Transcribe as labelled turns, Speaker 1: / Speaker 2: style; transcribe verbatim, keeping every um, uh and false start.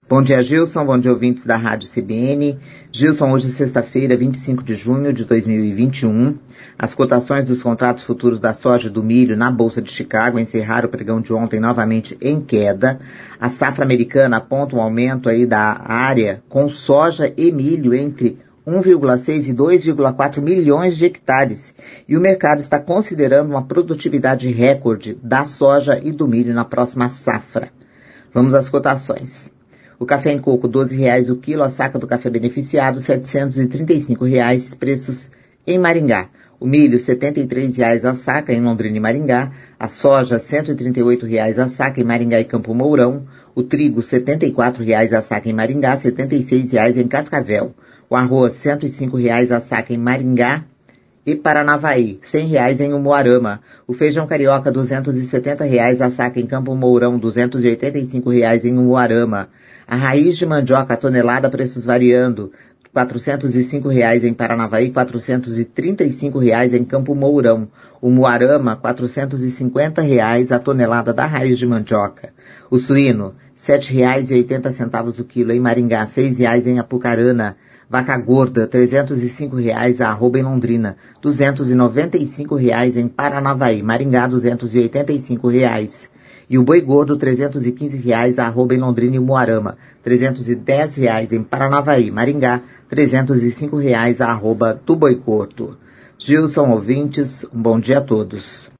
Speaker 1: Bom dia, Gilson. Bom dia, ouvintes da Rádio C B N. Gilson, hoje é sexta-feira, vinte e cinco de junho de dois mil e vinte e um. As cotações dos contratos futuros da soja e do milho na Bolsa de Chicago encerraram o pregão de ontem novamente em queda. A safra americana aponta um aumento aí da área com soja e milho entre um vírgula seis e dois vírgula quatro milhões de hectares. E o mercado está considerando uma produtividade recorde da soja e do milho na próxima safra. Vamos às cotações. O café em coco, doze reais o quilo, a saca do café beneficiado, setecentos e trinta e cinco reais, preços em Maringá. O milho, setenta e três reais a saca em Londrina e Maringá. A soja, cento e trinta e oito reais a saca em Maringá e Campo Mourão. O trigo, setenta e quatro reais a saca em Maringá, setenta e seis reais em Cascavel. O arroz, cento e cinco reais a saca em Maringá e Paranavaí, cem reais em Umuarama. O feijão carioca, duzentos e setenta reais a saca em Campo Mourão, duzentos e oitenta e cinco reais em Umuarama. A raiz de mandioca, tonelada, preços variando, quatrocentos e cinco reais em Paranavaí, quatrocentos e trinta e cinco reais em Campo Mourão. O Umuarama, quatrocentos e cinquenta reais a tonelada da raiz de mandioca. O suíno, sete reais e oitenta centavos o quilo em Maringá, seis reais em Apucarana. Vaca gorda, trezentos e cinco reais a arroba em Londrina, duzentos e noventa e cinco reais em Paranavaí, Maringá, duzentos e oitenta e cinco reais. E o boi gordo, trezentos e quinze reais a arroba em Londrina e Umuarama, trezentos e dez reais em Paranavaí, Maringá, trezentos e cinco reais a arroba do boi gordo. Gilson, ouvintes, um bom dia a todos.